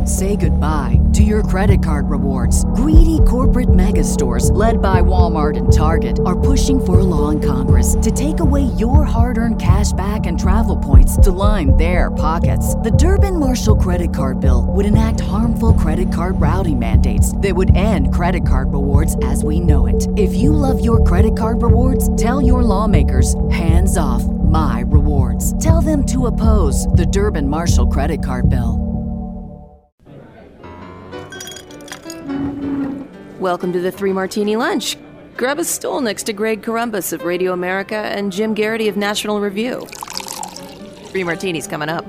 Say goodbye to your credit card rewards. Greedy corporate mega stores, led by Walmart and Target, are pushing for a law in Congress to take away your hard-earned cash back and travel points to line their pockets. The Durbin-Marshall credit card bill would enact harmful credit card routing mandates that would end credit card rewards as we know it. If you love your credit card rewards, tell your lawmakers, hands off my rewards. Tell them to oppose the Durbin-Marshall credit card bill. Welcome to the Three Martini Lunch. Grab a stool next to Greg Corombos of Radio America and Jim Garrity of National Review. Three Martinis coming up.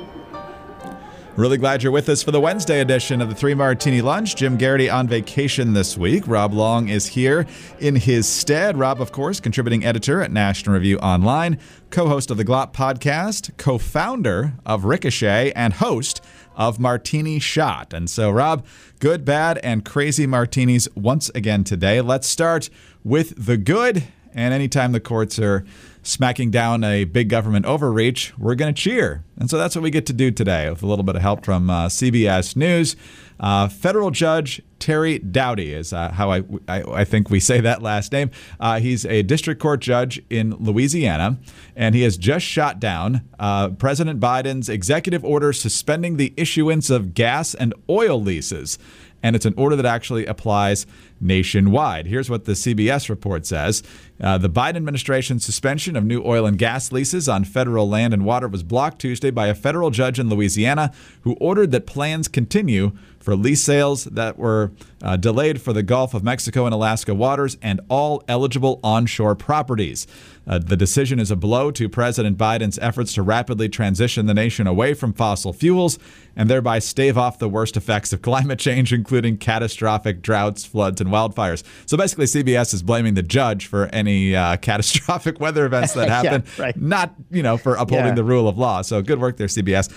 Really glad you're with us for the Wednesday edition of the Three Martini Lunch. Jim Garrity on vacation this week. Rob Long is here in his stead. Rob, of course, contributing editor at National Review Online, co-host of the GLOP podcast, co-founder of Ricochet, and host of Martini Shot. And so, Rob, good, bad, and crazy martinis once again today. Let's start with the good. And anytime the courts are smacking down a big government overreach, we're going to cheer. And so that's what we get to do today with a little bit of help from CBS News. Federal Judge Terry Doughty is how I think we say that last name. He's a district court judge in Louisiana, and he has just shot down President Biden's executive order suspending the issuance of gas and oil leases. And it's an order that actually applies nationwide. Here's what the CBS report says. The Biden administration's suspension of new oil and gas leases on federal land and water was blocked Tuesday by a federal judge in Louisiana who ordered that plans continue for lease sales that were delayed for the Gulf of Mexico and Alaska waters and all eligible onshore properties. The decision is a blow to President Biden's efforts to rapidly transition the nation away from fossil fuels and thereby stave off the worst effects of climate change, including catastrophic droughts, floods, and wildfires. So basically, CBS is blaming the judge for any catastrophic weather events that happen, not for upholding the rule of law. So good work there, CBS.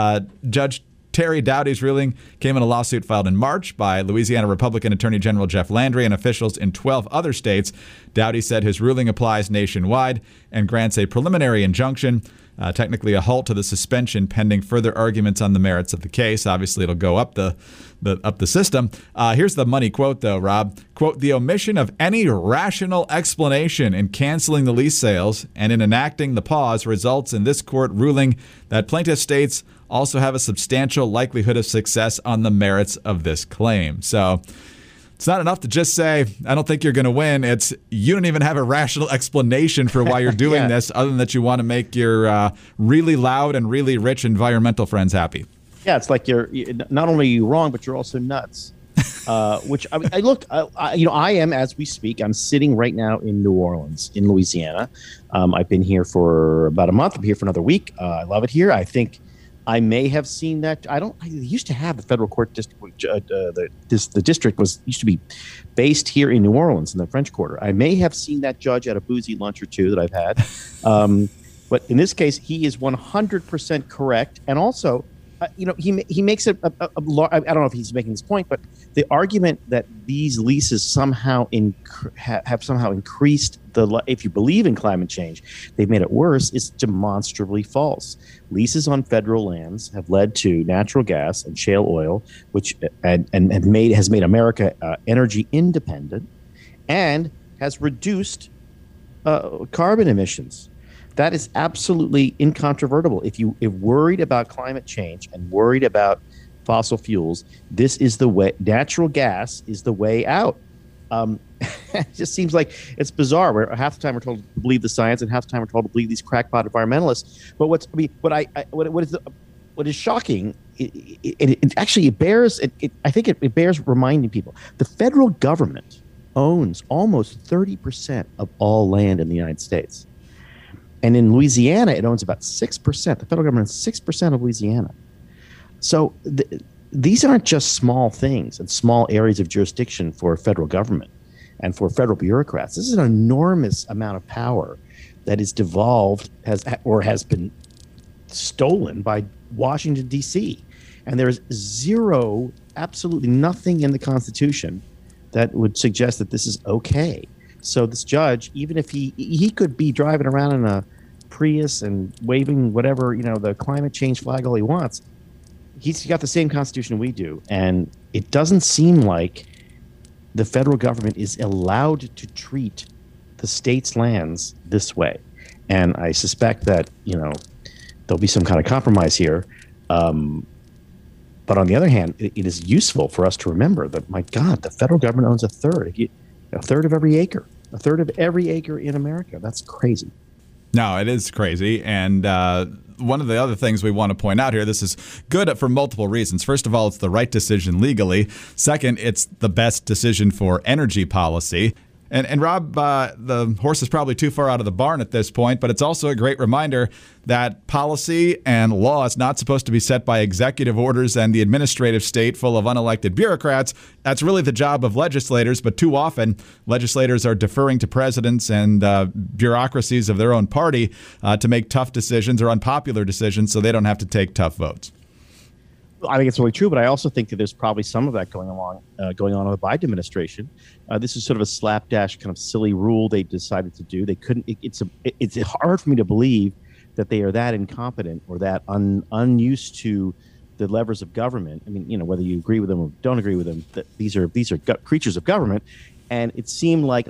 Judge Terry Doughty's ruling came in a lawsuit filed in March by Louisiana Republican Attorney General Jeff Landry and officials in 12 other states. Doughty said his ruling applies nationwide and grants a preliminary injunction, technically a halt to the suspension pending further arguments on the merits of the case. Obviously, it'll go up the system. Here's the money quote, though, Rob. Quote, the omission of any rational explanation in canceling the lease sales and in enacting the pause results in this court ruling that plaintiff states also have a substantial likelihood of success on the merits of this claim. So it's not enough to just say, I don't think you're going to win. It's you don't even have a rational explanation for why you're doing this other than that you want to make your really loud and really rich environmental friends happy. Yeah, it's like you're not only are you wrong, but you're also nuts. Which I am, as we speak, I'm sitting right now in New Orleans, in Louisiana. I've been here for about a month. I'm here for another week. I love it here. I think I may have seen that. I used to have the federal court district. The district used to be based here in New Orleans in the French Quarter. I may have seen that judge at a boozy lunch or two that I've had. But in this case, he is 100% correct. And also, he makes it I don't know if he's making this point, but the argument that these leases somehow have somehow increased if you believe in climate change, they've made it worse, is demonstrably false. Leases on federal lands have led to natural gas and shale oil, which has made America energy independent and has reduced carbon emissions. That is absolutely incontrovertible. If you're worried about climate change and worried about fossil fuels, this is the way. Natural gas is the way out. It just seems like it's bizarre. Where half the time we're told to believe the science, and half the time we're told to believe these crackpot environmentalists. But what is shocking? It bears reminding people the federal government owns almost 30% of all land in the United States. And in Louisiana, it owns about 6%. The federal government owns 6% of Louisiana. So these aren't just small things and small areas of jurisdiction for federal government and for federal bureaucrats. This is an enormous amount of power that is devolved has been stolen by Washington, D.C. And there's absolutely nothing in the Constitution that would suggest that this is okay. So this judge, even if he could be driving around in a Prius and waving whatever, the climate change flag all he wants, he's got the same constitution we do, and it doesn't seem like the federal government is allowed to treat the state's lands this way. And I suspect that, there'll be some kind of compromise here. But on the other hand, it is useful for us to remember that, my God, the federal government owns a third of every acre in America. That's crazy. No, it is crazy. And one of the other things we want to point out here, this is good for multiple reasons. First of all, it's the right decision legally. Second, it's the best decision for energy policy. And Rob, the horse is probably too far out of the barn at this point, but it's also a great reminder that policy and law is not supposed to be set by executive orders and the administrative state full of unelected bureaucrats. That's really the job of legislators, but too often legislators are deferring to presidents and bureaucracies of their own party to make tough decisions or unpopular decisions so they don't have to take tough votes. I think it's really true, but I also think that there's probably some of that going on in the Biden administration. This is sort of a slapdash kind of silly rule they decided to do. They couldn't. It's hard for me to believe that they are that incompetent or that unused to the levers of government. I mean, whether you agree with them or don't agree with them, that these are creatures of government. And it seemed like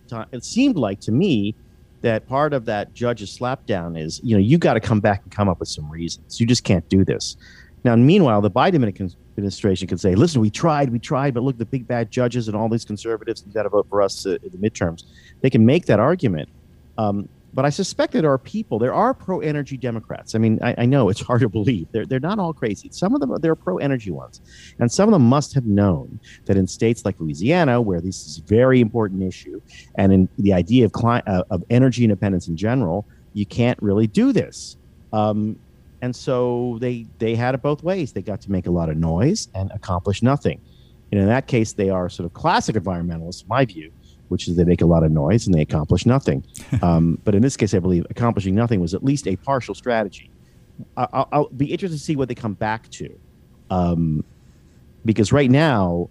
to me that part of that judge's slapdown is, you got to come back and come up with some reasons. You just can't do this. Now, meanwhile, the Biden administration can say, listen, we tried, but look, the big bad judges and all these conservatives, you got to vote for us in the midterms. They can make that argument. But I suspect that there are pro-energy Democrats. I mean, I know it's hard to believe. They're not all crazy. Some of them, they're pro-energy ones. And some of them must have known that in states like Louisiana, where this is a very important issue, and in the idea of energy independence in general, you can't really do this. And so they had it both ways. They got to make a lot of noise and accomplish nothing. And in that case, they are sort of classic environmentalists, in my view, which is they make a lot of noise and they accomplish nothing. But in this case, I believe accomplishing nothing was at least a partial strategy. I'll be interested to see what they come back to, because right now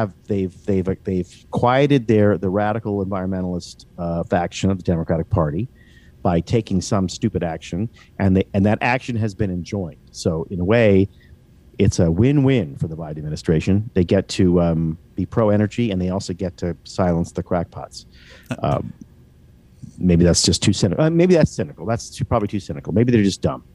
they've quieted the radical environmentalist faction of the Democratic Party by taking some stupid action, and that action has been enjoined. So in a way, it's a win-win for the Biden administration. They get to be pro-energy, and they also get to silence the crackpots. Maybe that's just too cynical. Maybe that's cynical. That's probably too cynical. Maybe they're just dumb.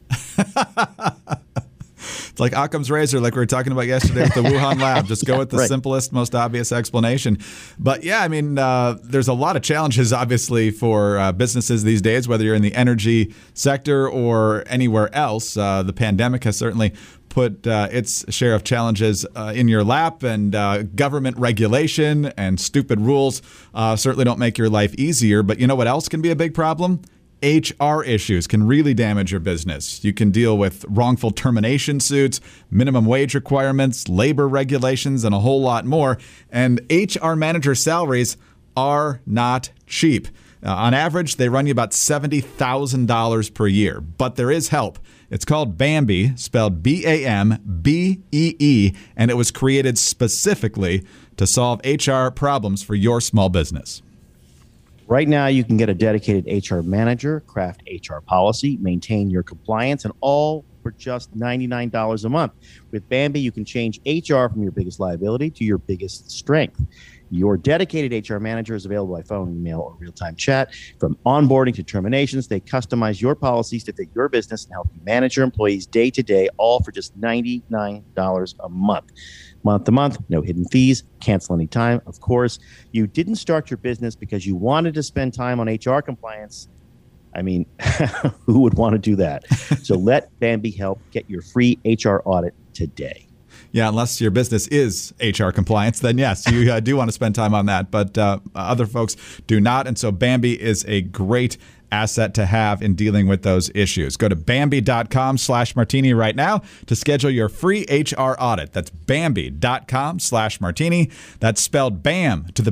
It's like Occam's razor, like we were talking about yesterday with the Wuhan lab. Just go with the simplest, most obvious explanation. But yeah, I mean, there's a lot of challenges, obviously, for businesses these days, whether you're in the energy sector or anywhere else. The pandemic has certainly put its share of challenges in your lap, and government regulation and stupid rules certainly don't make your life easier. But you know what else can be a big problem? HR issues can really damage your business. You can deal with wrongful termination suits, minimum wage requirements, labor regulations, and a whole lot more. And HR manager salaries are not cheap. On average, they run you about $70,000 per year. But there is help. It's called Bambee, spelled B-A-M-B-E-E, and it was created specifically to solve HR problems for your small business. Right now, you can get a dedicated HR manager, craft HR policy, maintain your compliance, and all for just $99 a month. With Bambee, you can change HR from your biggest liability to your biggest strength. Your dedicated HR manager is available by phone, email, or real-time chat. From onboarding to terminations, they customize your policies to fit your business and help you manage your employees day to day, all for just $99 a month. Month to month, no hidden fees, cancel anytime. Of course, you didn't start your business because you wanted to spend time on HR compliance. I mean, who would want to do that? So let Bambee help get your free HR audit today. Yeah, unless your business is HR compliance, then yes, you do want to spend time on that. But other folks do not. And so Bambee is a great asset to have in dealing with those issues. Go to Bambee.com/martini right now to schedule your free HR audit. That's Bambee.com/martini. That's spelled BAM to the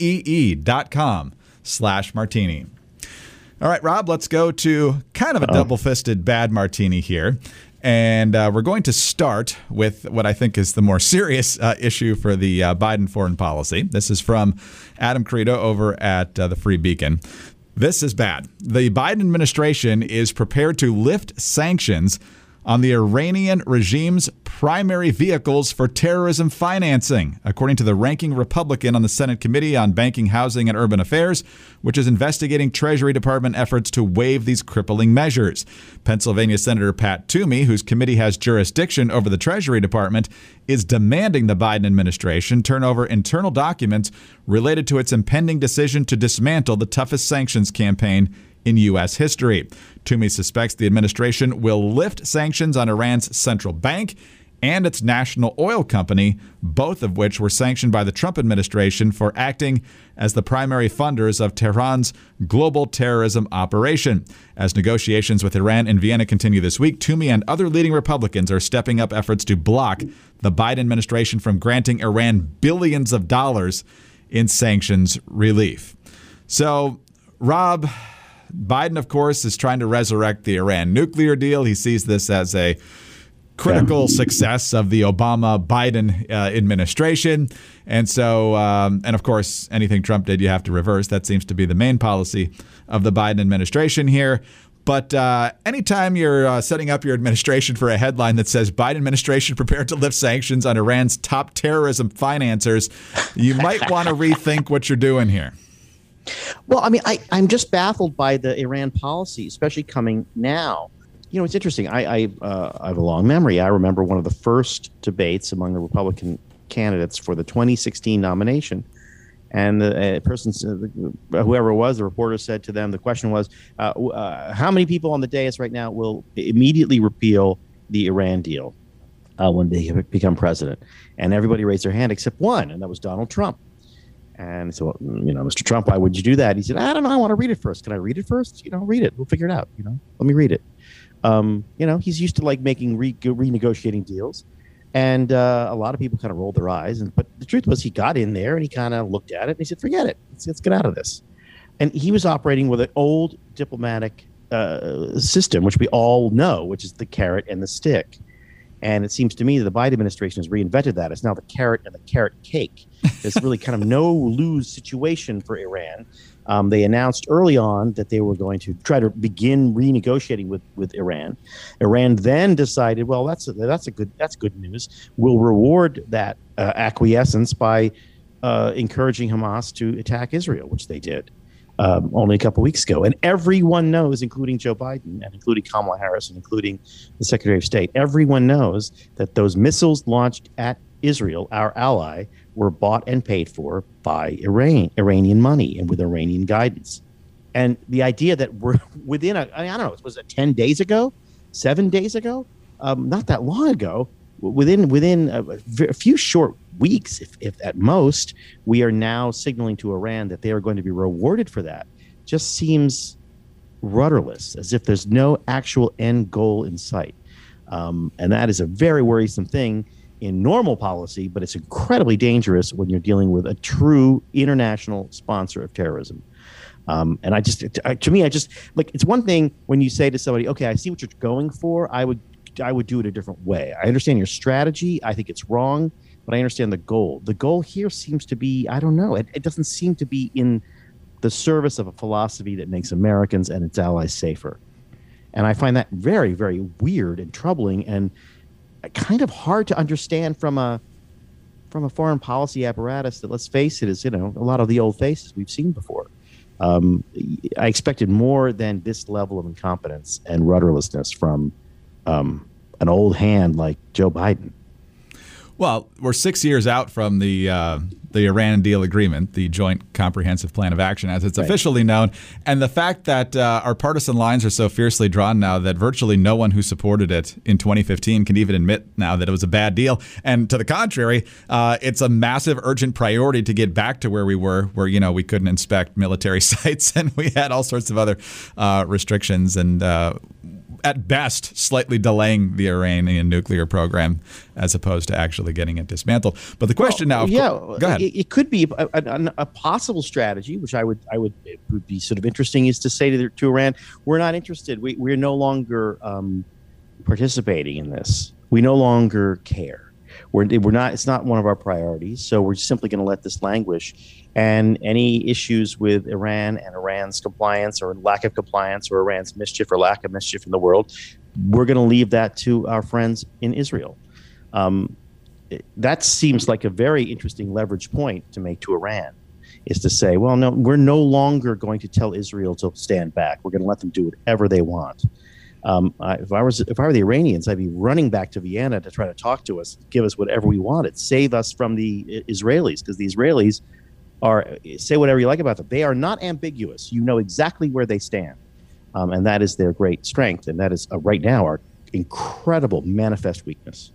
BEE.com/martini. All right, Rob, let's go to kind of a double-fisted bad martini here. And we're going to start with what I think is the more serious issue for the Biden foreign policy. This is from Adam Credo over at the Free Beacon. This is bad. The Biden administration is prepared to lift sanctions on the Iranian regime's primary vehicles for terrorism financing, according to the ranking Republican on the Senate Committee on Banking, Housing, and Urban Affairs, which is investigating Treasury Department efforts to waive these crippling measures. Pennsylvania Senator Pat Toomey, whose committee has jurisdiction over the Treasury Department, is demanding the Biden administration turn over internal documents related to its impending decision to dismantle the toughest sanctions campaign in U.S. history. Toomey suspects the administration will lift sanctions on Iran's central bank and its national oil company, both of which were sanctioned by the Trump administration for acting as the primary funders of Tehran's global terrorism operation. As negotiations with Iran in Vienna continue this week, Toomey and other leading Republicans are stepping up efforts to block the Biden administration from granting Iran billions of dollars in sanctions relief. So, Rob, Biden, of course, is trying to resurrect the Iran nuclear deal. He sees this as a critical success of the Obama-Biden administration. And so, and of course, anything Trump did, you have to reverse. That seems to be the main policy of the Biden administration here. But anytime you're setting up your administration for a headline that says Biden administration prepared to lift sanctions on Iran's top terrorism financiers, you might want to rethink what you're doing here. Well, I mean, I'm just baffled by the Iran policy, especially coming now. You know, it's interesting. I have a long memory. I remember one of the first debates among the Republican candidates for the 2016 nomination. And the person, whoever it was, the reporter said to them, the question was, how many people on the dais right now will immediately repeal the Iran deal when they become president? And everybody raised their hand except one, and that was Donald Trump. And so, you know, Mr. Trump, why would you do that? He said, I don't know. I want to read it first. Can I read it first? You know, read it. We'll figure it out. You know, let me read it. You know, he's used to like making renegotiating deals. And a lot of people kind of rolled their eyes. But the truth was he got in there and he kind of looked at it and he said, forget it. Let's get out of this. And he was operating with an old diplomatic system, which we all know, which is the carrot and the stick. And it seems to me that the Biden administration has reinvented that. It's now the carrot and the carrot cake. There's really kind of no lose situation for Iran. They announced early on that they were going to try to begin renegotiating with Iran. Iran then decided, well, that's good news. We'll reward that acquiescence by encouraging Hamas to attack Israel, which they did only a couple weeks ago. And everyone knows, including Joe Biden and including Kamala Harris and including the Secretary of State, everyone knows that those missiles launched at Israel, our ally, were bought and paid for by Iranian money and with Iranian guidance. And the idea that we're within I don't know, was it 10 days ago, 7 days ago, not that long ago, within a few short weeks, if at most, we are now signaling to Iran that they are going to be rewarded for that, just seems rudderless, as if there's no actual end goal in sight. And that is a very worrisome thing in normal policy, but it's incredibly dangerous when you're dealing with a true international sponsor of terrorism. And to me, like, it's one thing when you say to somebody, okay, I see what you're going for. I would do it a different way. I understand your strategy. I think it's wrong, but I understand the goal. The goal here seems to be, I don't know, it doesn't seem to be in the service of a philosophy that makes Americans and its allies safer. And I find that very, very weird and troubling and kind of hard to understand from a foreign policy apparatus that, let's face it, is, you know, a lot of the old faces we've seen before. I expected more than this level of incompetence and rudderlessness from an old hand like Joe Biden. Well, we're 6 years out from the Iran deal agreement, the Joint Comprehensive Plan of Action, as it's officially known. And the fact that our partisan lines are so fiercely drawn now that virtually no one who supported it in 2015 can even admit now that it was a bad deal. And to the contrary, it's a massive, urgent priority to get back to where we were, where, you know, we couldn't inspect military sites and we had all sorts of other restrictions and at best, slightly delaying the Iranian nuclear program as opposed to actually getting it dismantled. But the question go ahead. It could be a possible strategy, which it would be sort of interesting, is to say to Iran, we're not interested. We're no longer participating in this. We no longer care. We're not. It's not one of our priorities. So we're simply going to let this languish. And any issues with Iran and Iran's compliance or lack of compliance or Iran's mischief or lack of mischief in the world, we're going to leave that to our friends in Israel. That seems like a very interesting leverage point to make to Iran, is to say, well, no, we're no longer going to tell Israel to stand back. We're going to let them do whatever they want. If I were the Iranians, I'd be running back to Vienna to try to talk to us, give us whatever we wanted, save us from the Israelis, because the Israelis say whatever you like about them. They are not ambiguous. You know exactly where they stand. And that is their great strength. And that is right now our incredible manifest weakness.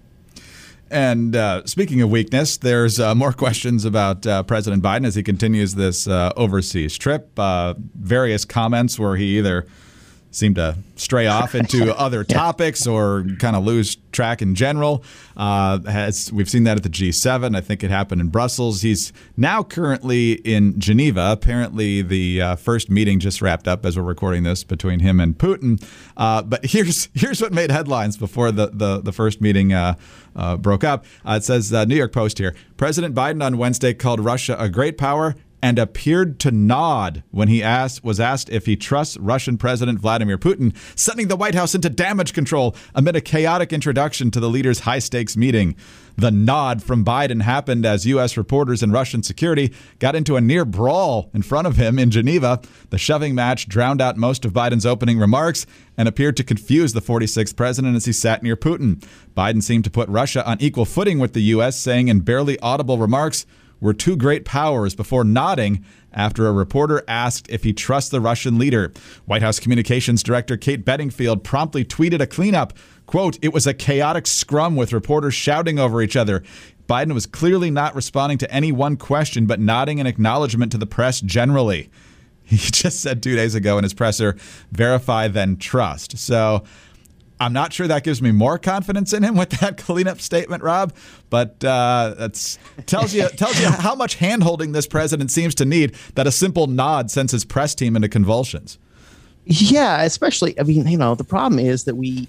And speaking of weakness, there's more questions about President Biden as he continues this overseas trip. Various comments where he either seemed to stray off into other topics or kind of lose track in general. We've seen that at the G7. I think it happened in Brussels. He's now currently in Geneva. Apparently, the first meeting just wrapped up as we're recording this between him and Putin. But here's what made headlines before the first meeting broke up. It says, New York Post here, President Biden on Wednesday called Russia a great power and appeared to nod when he was asked if he trusts Russian President Vladimir Putin, sending the White House into damage control amid a chaotic introduction to the leader's high-stakes meeting. The nod from Biden happened as U.S. reporters and Russian security got into a near brawl in front of him in Geneva. The shoving match drowned out most of Biden's opening remarks and appeared to confuse the 46th president as he sat near Putin. Biden seemed to put Russia on equal footing with the U.S., saying in barely audible remarks, "We're two great powers," before nodding after a reporter asked if he trusts the Russian leader. White House Communications Director Kate Bedingfield promptly tweeted a cleanup. Quote, "It was a chaotic scrum with reporters shouting over each other. Biden was clearly not responding to any one question, but nodding in acknowledgement to the press generally." He just said 2 days ago in his presser, "Verify, then trust." So I'm not sure that gives me more confidence in him with that cleanup statement, Rob, but that tells you how much hand-holding this president seems to need, that a simple nod sends his press team into convulsions. Yeah, especially, I mean, the problem is that we've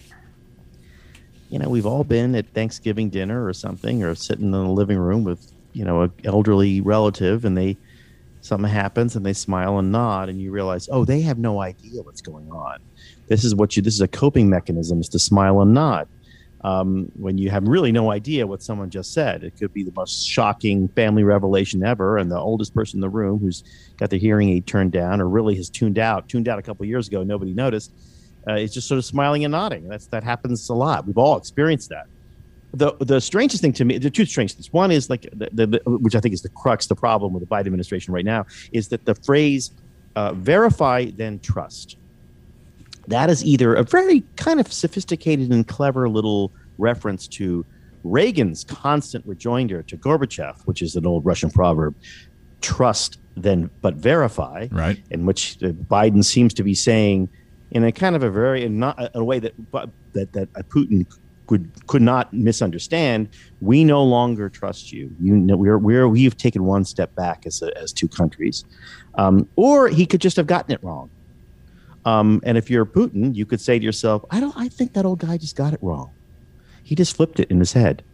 all been at Thanksgiving dinner or something, or sitting in the living room with, an elderly relative, and something happens and they smile and nod, and you realize, oh, they have no idea what's going on. This is a coping mechanism, is to smile and nod. When you have really no idea what someone just said, it could be the most shocking family revelation ever, and the oldest person in the room who's got their hearing aid turned down or really has tuned out a couple of years ago, nobody noticed, is just sort of smiling and nodding. That happens a lot. We've all experienced that. The strangest thing to me, the two strange things. One is like which I think is the crux, the problem with the Biden administration right now, is that the phrase "verify then trust." That is either a very kind of sophisticated and clever little reference to Reagan's constant rejoinder to Gorbachev, which is an old Russian proverb, "Trust then but verify," right? In which Biden seems to be saying, in a kind of a way that Putin could not misunderstand, we no longer trust you. We've taken one step back as two countries, or he could just have gotten it wrong. And if you're Putin, you could say to yourself, I think that old guy just got it wrong. He just flipped it in his head.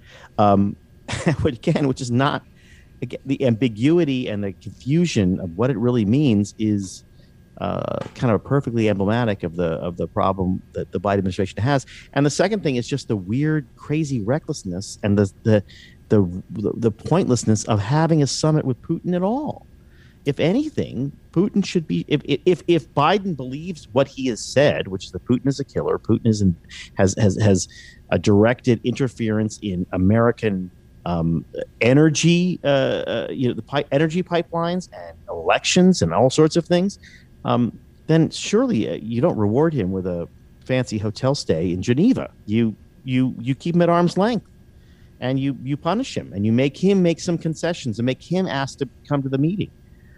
Which is not, again, the ambiguity and the confusion of what it really means is kind of perfectly emblematic of the problem that the Biden administration has. And the second thing is just the weird, crazy recklessness and the pointlessness of having a summit with Putin at all. If anything, Putin should be, if Biden believes what he has said, which is that Putin is a killer, Putin has a directed interference in American energy, energy pipelines and elections and all sorts of things, then surely you don't reward him with a fancy hotel stay in Geneva. You keep him at arm's length, and you punish him, and you make him make some concessions and make him ask to come to the meeting.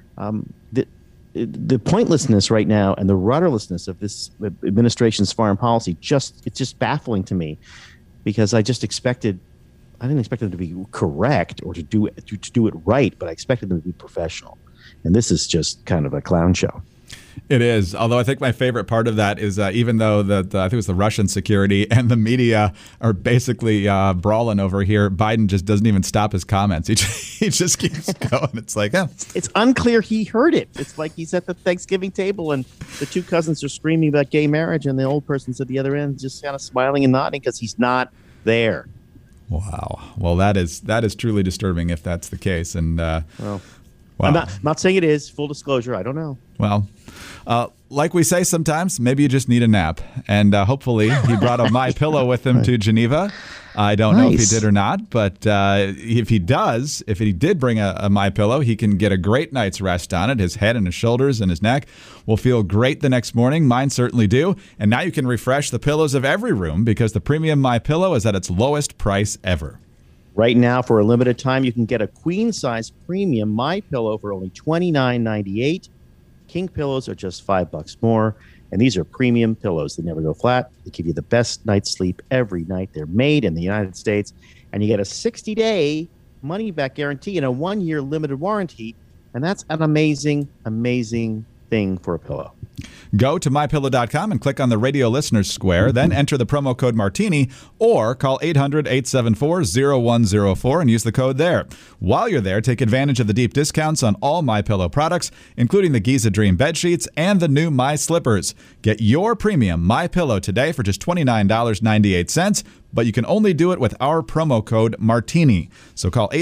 The pointlessness right now and the rudderlessness of this administration's foreign policy it's just baffling to me, because I didn't expect them to be correct or to do it right, but I expected them to be professional, and this is just kind of a clown show. It is. Although I think my favorite part of that is even though I think it was the Russian security and the media are basically brawling over here, Biden just doesn't even stop his comments. He just keeps going. It's like, It's unclear he heard it. It's like he's at the Thanksgiving table and the two cousins are screaming about gay marriage and the old person's at the other end just kind of smiling and nodding because he's not there. Wow. Well, that is truly disturbing if that's the case. And Well, wow. I'm not saying it is. Full disclosure, I don't know. Well, like we say sometimes, maybe you just need a nap. And hopefully he brought a MyPillow with him to Geneva. I don't know if he did or not, but if he did bring a MyPillow, he can get a great night's rest on it. His head and his shoulders and his neck will feel great the next morning. Mine certainly do. And now you can refresh the pillows of every room because the premium MyPillow is at its lowest price ever. Right now, for a limited time, you can get a queen-size premium MyPillow for only $29.98. King pillows are just $5 more. And these are premium pillows. They never go flat. They give you the best night's sleep every night. They're made in the United States. And you get a 60-day money-back guarantee and a 1-year limited warranty. And that's an amazing, amazing thing for a pillow. Go to MyPillow.com and click on the radio listeners square, then enter the promo code Martini or call 800-874-0104 and use the code there. While you're there, take advantage of the deep discounts on all MyPillow products, including the Giza Dream bed sheets and the new My Slippers. Get your premium MyPillow today for just $29.98, but you can only do it with our promo code Martini. So call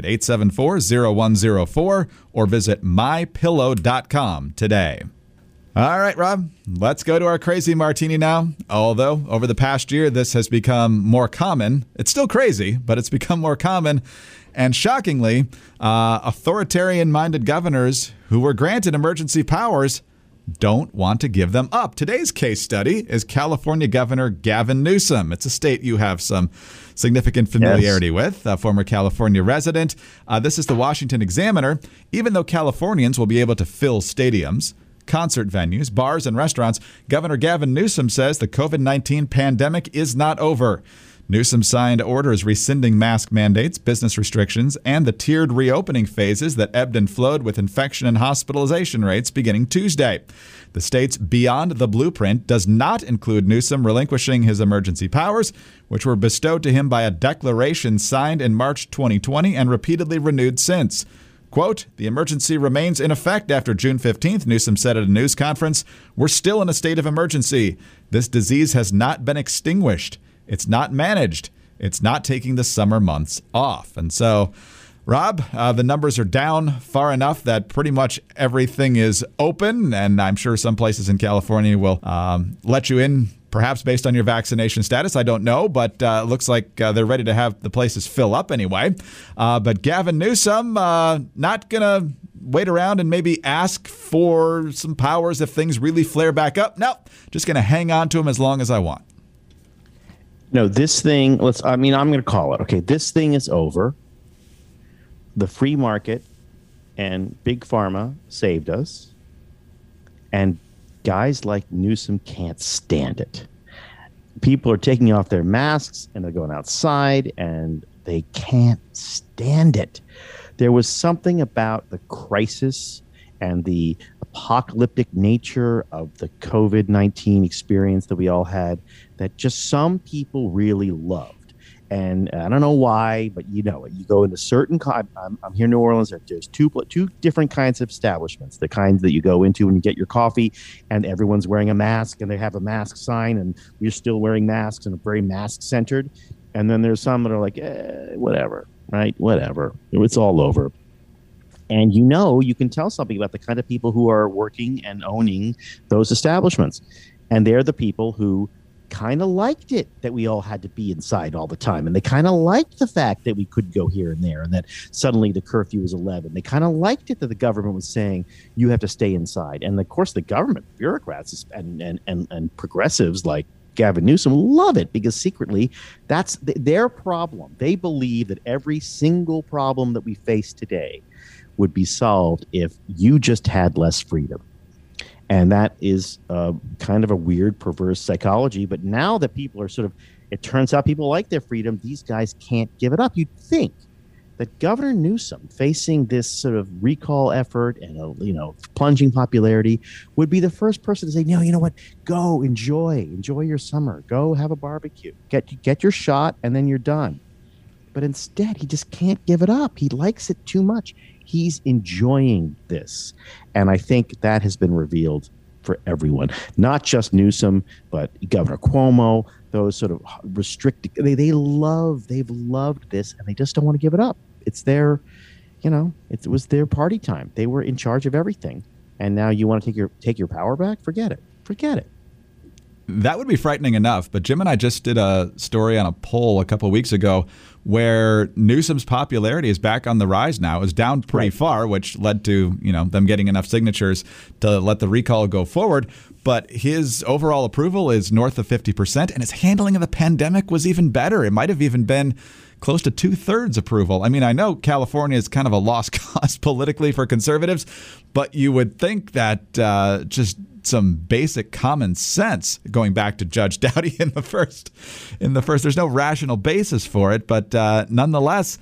800-874-0104 or visit MyPillow.com today. All right, Rob, let's go to our crazy martini now. Although over the past year, this has become more common. It's still crazy, but it's become more common. And shockingly, authoritarian-minded governors who were granted emergency powers don't want to give them up. Today's case study is California Governor Gavin Newsom. It's a state you have some significant familiarity with, a former California resident. This is the Washington Examiner. Even though Californians will be able to fill stadiums, concert venues, bars, and restaurants, Governor Gavin Newsom says the COVID-19 pandemic is not over. Newsom signed orders rescinding mask mandates, business restrictions, and the tiered reopening phases that ebbed and flowed with infection and hospitalization rates beginning Tuesday. The state's Beyond the Blueprint does not include Newsom relinquishing his emergency powers, which were bestowed to him by a declaration signed in March 2020 and repeatedly renewed since. Quote, the emergency remains in effect after June 15th, Newsom said at a news conference. We're still in a state of emergency. This disease has not been extinguished. It's not managed. It's not taking the summer months off. And so, Rob, the numbers are down far enough that pretty much everything is open. And I'm sure some places in California will let you in, perhaps based on your vaccination status. I don't know, but it looks like they're ready to have the places fill up anyway. But Gavin Newsom, not going to wait around and maybe ask for some powers if things really flare back up. No, just going to hang on to them as long as I want. No, this thing, I'm going to call it. Okay, this thing is over. The free market and big pharma saved us. And guys like Newsom can't stand it. People are taking off their masks and they're going outside and they can't stand it. There was something about the crisis and the apocalyptic nature of the COVID-19 experience that we all had that just some people really loved. And I don't know why, but you know it. You go into certain, I'm here in New Orleans, there's two different kinds of establishments. The kinds that you go into when you get your coffee and everyone's wearing a mask and they have a mask sign and we're still wearing masks and very mask-centered. And then there's some that are like, whatever, right? Whatever. It's all over. And you can tell something about the kind of people who are working and owning those establishments. And they're the people who kind of liked it that we all had to be inside all the time. And they kind of liked the fact that we could go here and there and that suddenly the curfew was 11. They kind of liked it that the government was saying you have to stay inside. And of course, the government bureaucrats and progressives like Gavin Newsom love it because secretly that's their problem. They believe that every single problem that we face today would be solved if you just had less freedom. And that is kind of a weird, perverse psychology. But now that people are it turns out people like their freedom, these guys can't give it up. You'd think that Governor Newsom, facing this sort of recall effort and plunging popularity, would be the first person to say, "No, you know what? Go enjoy your summer. Go have a barbecue. Get your shot, and then you're done." But instead, he just can't give it up. He likes it too much. He's enjoying this, and I think that has been revealed for everyone, not just Newsom, but Governor Cuomo. Those sort of restricted, they've loved this, and they just don't want to give it up. It's their, it was their party time. They were in charge of everything, and now you want to take your power back? Forget it. That would be frightening enough. But Jim and I just did a story on a poll a couple of weeks ago where Newsom's popularity is back on the rise now. It was down pretty far, which led to them getting enough signatures to let the recall go forward. But his overall approval is north of 50%, and his handling of the pandemic was even better. It might have even been close to 2/3 approval. I mean, I know California is kind of a lost cause politically for conservatives, but you would think that just some basic common sense, going back to Judge Doughty in the first, there's no rational basis for it, but nonetheless,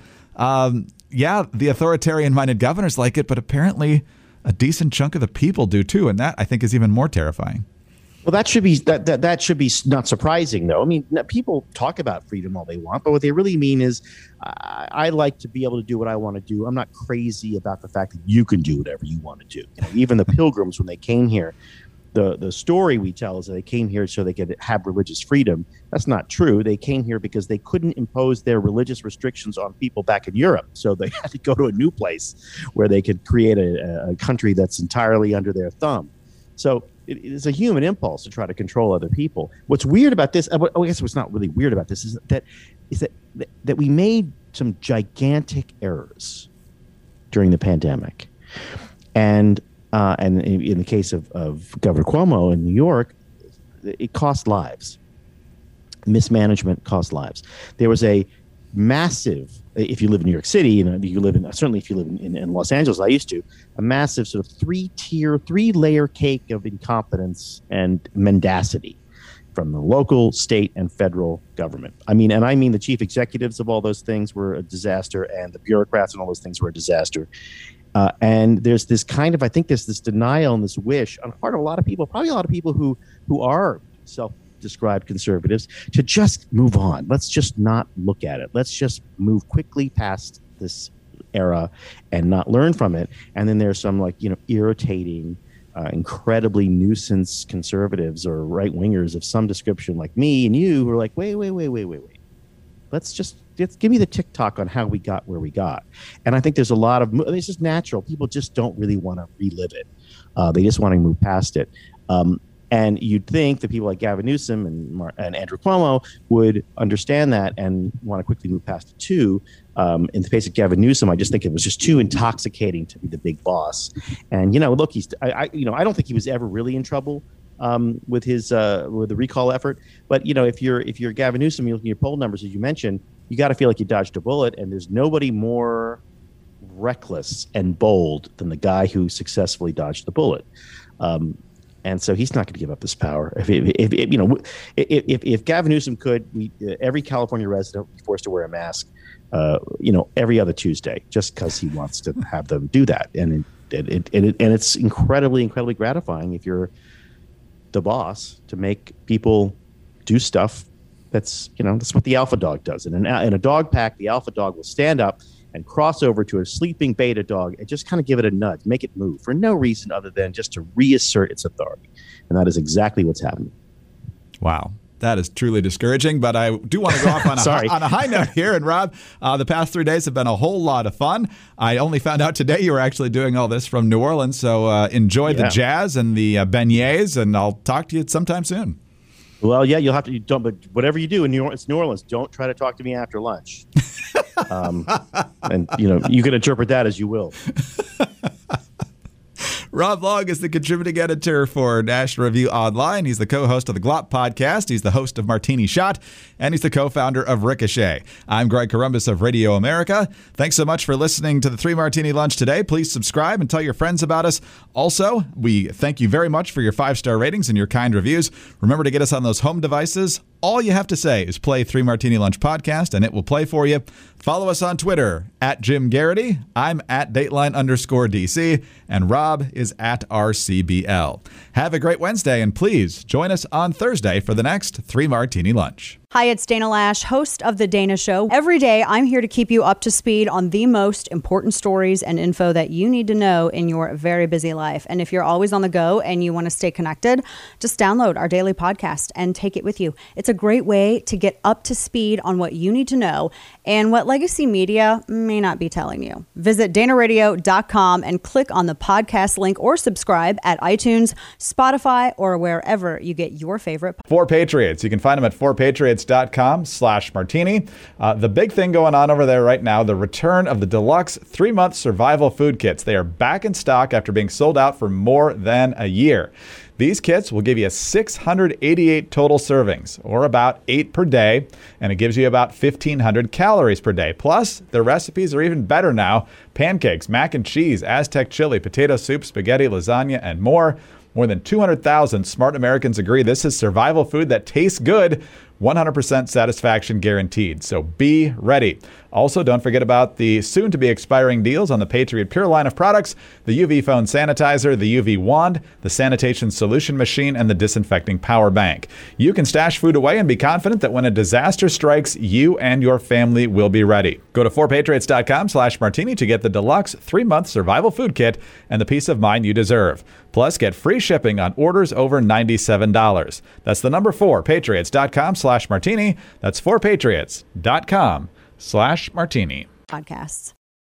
the authoritarian-minded governors like it, but apparently a decent chunk of the people do too, and that I think is even more terrifying. Well, that should be not surprising, though. I mean, people talk about freedom all they want, but what they really mean is, I like to be able to do what I want to do. I'm not crazy about the fact that you can do whatever you want to do. Even the Pilgrims, when they came here, the story we tell is that they came here so they could have religious freedom. That's not true. They came here because they couldn't impose their religious restrictions on people back in Europe. So they had to go to a new place where they could create a country that's entirely under their thumb. So it is a human impulse to try to control other people. What's weird about this, I guess what's not really weird about this, is that we made some gigantic errors during the pandemic. And in the case of Governor Cuomo in New York, it cost lives. Mismanagement cost lives. There was a massive, if you live in New York City, certainly if you live in Los Angeles, I used to, a massive sort of three-layer cake of incompetence and mendacity from the local, state, and federal government. I mean the chief executives of all those things were a disaster, and the bureaucrats and all those things were a disaster. And there's this I think there's this denial and this wish on the part of a lot of people, probably a lot of people who are self-described conservatives, to just move on. Let's just not look at it. Let's just move quickly past this era and not learn from it. And then there's some irritating, incredibly nuisance conservatives or right-wingers of some description like me and you who are like, wait. Let's give me the TikTok on how we got where we got. And I think there's a lot of, it's just natural. People just don't really want to relive it. They just want to move past it. And you'd think that people like Gavin Newsom and Andrew Cuomo would understand that and want to quickly move past it too. In the case of Gavin Newsom, I just think it was just too intoxicating to be the big boss. And look, I don't think he was ever really in trouble with the recall effort. But if you're Gavin Newsom, you're looking at your poll numbers, as you mentioned, you got to feel like you dodged a bullet. And there's nobody more reckless and bold than the guy who successfully dodged the bullet. And so he's not going to give up this power. If Gavin Newsom could, every California resident would be forced to wear a mask, every other Tuesday, just because he wants to have them do that. And it's incredibly, incredibly gratifying if you're the boss to make people do stuff that's what the alpha dog does. And in a dog pack, the alpha dog will stand up and cross over to a sleeping beta dog and just kind of give it a nudge, make it move for no reason other than just to reassert its authority. And that is exactly what's happening. Wow. That is truly discouraging, but I do want to go off on a high note here. And Rob, the past 3 days have been a whole lot of fun. I only found out today you were actually doing all this from New Orleans, so enjoy the jazz and the beignets, and I'll talk to you sometime soon. Well, yeah, you'll have to. But whatever you do in New Orleans, don't try to talk to me after lunch. And you can interpret that as you will. Rob Long is the contributing editor for National Review Online. He's the co-host of the GLOP podcast. He's the host of Martini Shot, and he's the co-founder of Ricochet. I'm Greg Corombos of Radio America. Thanks so much for listening to the 3 Martini Lunch today. Please subscribe and tell your friends about us. Also, we thank you very much for your 5-star ratings and your kind reviews. Remember to get us on those home devices All you have to say is play 3 Martini Lunch Podcast, and it will play for you. Follow us on Twitter at Jim Garrity. I'm at Dateline_DC, and Rob is at RCBL. Have a great Wednesday, and please join us on Thursday for the next 3 Martini Lunch. Hi, it's Dana Lash, host of The Dana Show. Every day, I'm here to keep you up to speed on the most important stories and info that you need to know in your very busy life. And if you're always on the go and you want to stay connected, just download our daily podcast and take it with you. It's a great way to get up to speed on what you need to know and what legacy media may not be telling you. Visit danaradio.com and click on the podcast link or subscribe at iTunes, Spotify, or wherever you get your favorite. 4 Patriots. You can find them at 4patriots.com/martini. The big thing going on over there right now, the return of the deluxe 3-month survival food kits. They are back in stock after being sold out for more than a year. These kits will give you 688 total servings, or about 8 per day, and it gives you about 1,500 calories per day. Plus, the recipes are even better now. Pancakes, mac and cheese, Aztec chili, potato soup, spaghetti, lasagna, and more. More than 200,000 smart Americans agree this is survival food that tastes good. 100% satisfaction guaranteed. So be ready. Also, don't forget about the soon-to-be expiring deals on the Patriot Pure line of products, the UV phone sanitizer, the UV wand, the sanitation solution machine, and the disinfecting power bank. You can stash food away and be confident that when a disaster strikes, you and your family will be ready. Go to 4patriots.com/martini to get the deluxe 3-month survival food kit and the peace of mind you deserve. Plus, get free shipping on orders over $97. That's the number 4patriots.com/martini. That's 4patriots.com/martini. Podcasts.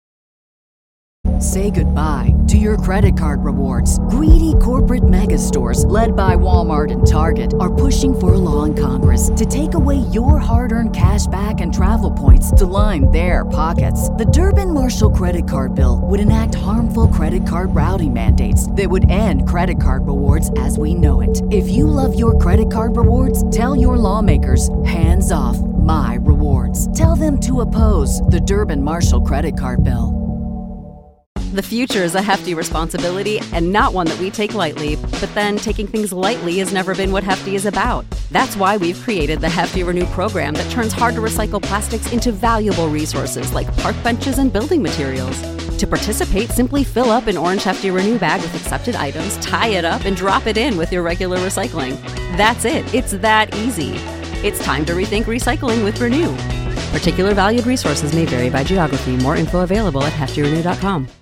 Say goodbye to your credit card rewards. Greedy corporate mega stores, led by Walmart and Target, are pushing for a law in Congress to take away your hard-earned cash back and travel points to line their pockets. The Durbin-Marshall credit card bill would enact harmful credit card routing mandates that would end credit card rewards as we know it. If you love your credit card rewards, tell your lawmakers, hands off my rewards. Tell them to oppose the Durbin-Marshall credit card bill. The future is a hefty responsibility and not one that we take lightly. But then taking things lightly has never been what Hefty is about. That's why we've created the Hefty Renew program that turns hard-to-recycle plastics into valuable resources like park benches and building materials. To participate, simply fill up an orange Hefty Renew bag with accepted items, tie it up, and drop it in with your regular recycling. That's it. It's that easy. It's time to rethink recycling with Renew. Particular valued resources may vary by geography. More info available at heftyrenew.com.